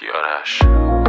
کیارش.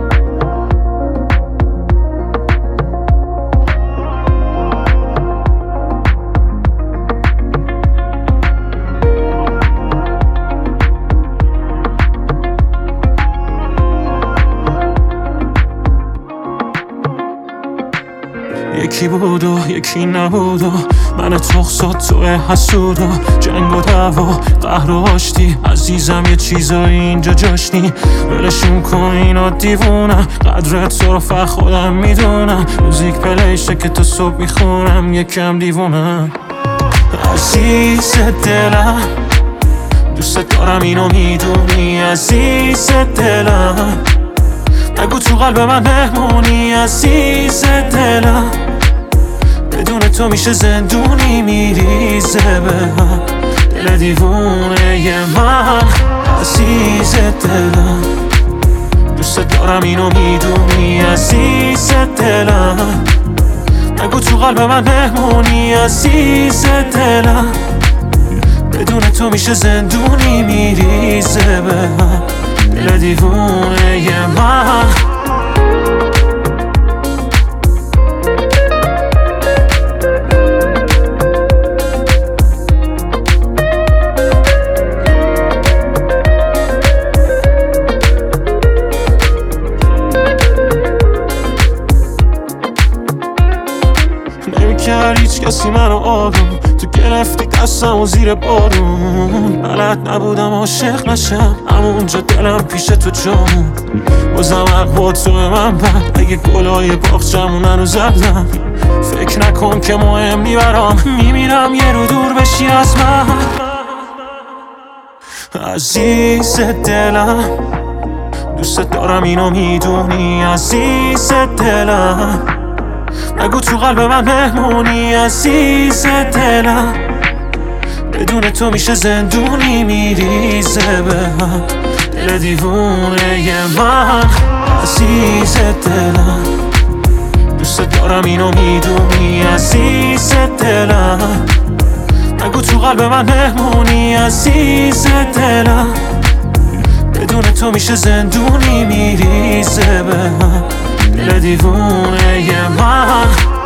یکی بود و یکی نبود و من تخصات تو حسود و جنگ و دعوا قهر و آشتی. عزیزم یه چیزایی اینجا جاشنی، ولشون کن اینا دیوونم. قدرت تو رو فقط خودم میدونم، موزیک پلیشه که تا صبح میخونم. یکم دیوونم عزیز دلم، دوست دارم اینو میدونی عزیز دلم. نگو تو قلب من مهمونی عزیز دلم، بدون تو میشه زندونی میریزه به هم. دل دیوونه ی من عزیز دلم، دوست دارم اینو میدونی عزیز دلم. نگو تو قلب من مهمونی عزیز دلم، بدون تو میشه زندونی میریزه به هم. دل دیوونه ی من نمی‌کرد هیچ کسی منو آروم، تو گرفتی دستم و زیر بارون. بلد نبودم عاشق نشم، همونجا دلم پیش تو جامون. بازم حق تو به من بد، اگه گلای باغچمون هنوز زدم. فکر نکن که مهم میبرم، میمیرم یه رو دور بشی از من عزیز دلم. دوست دارم اینو میدونی عزیز دلم. نگو تو قلب من مهمونی عزیز دلم، بدون تو میشه زندونی میریزه به هم. دل دیوونه ی من عزیز دلم، دوست دارم اینو میدونی عزیز دلم. نگو تو قلب من مهمونی عزیز دلم، بدون تو میشه زندونی میریزه به هم. دل دیوونه ی من